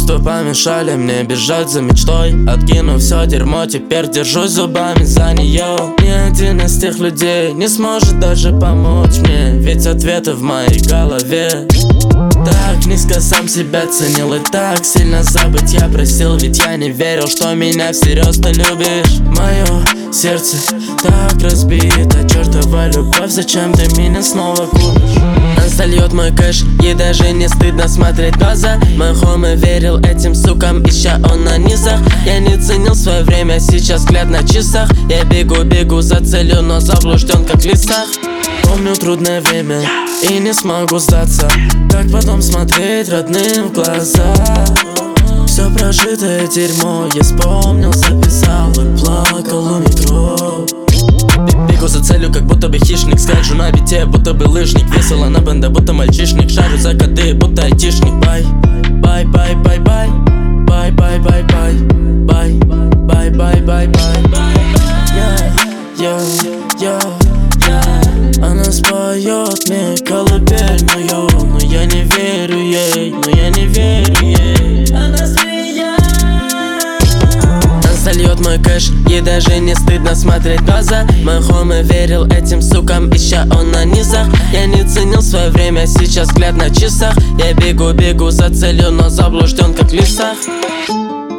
Чувства помешали мне бежать за мечтой. Откинув все дерьмо, теперь держусь зубами за нее. Ни один из тех людей не сможет даже помочь мне, ведь ответы в моей голове. Так низко сам себя ценил и так сильно забыть я просил, ведь я не верил, что меня всерьез ты любишь. Мое сердце так разбито, чертова любовь, зачем ты меня снова губишь? Она сольет мой кэш, ей даже не стыдно смотреть в глаза. Мой хомый верил этим сукам, ища он на низах. Я не ценил свое время, сейчас взгляд на часах. Я бегу за целью, но заблужден как в лесах. Помню трудное время и не смогу сдаться. Как потом смотреть родным в глаза? Все прожитое дерьмо я вспомнил, записал и плакал у метро. Бегу за целью, как будто бы хищник, скачу на бите, будто бы лыжник. Весело на бенде, будто мальчишник, шарю за коды, будто айтишник. Бай, бай, бай, бай, бай, бай, бай, бай, бай, бай, бай, бай, бай, бай. Она споет мне колыбельную, но я не верю ей, но я не верю ей. Она змея. Она сольет мой кэш, ей даже не стыдно смотреть в глаза. Мой хомый верил этим сукам, ища он на низах. Я не ценил свое время, сейчас взгляд на часах. Я бегу за целью, но заблужден как в лесах.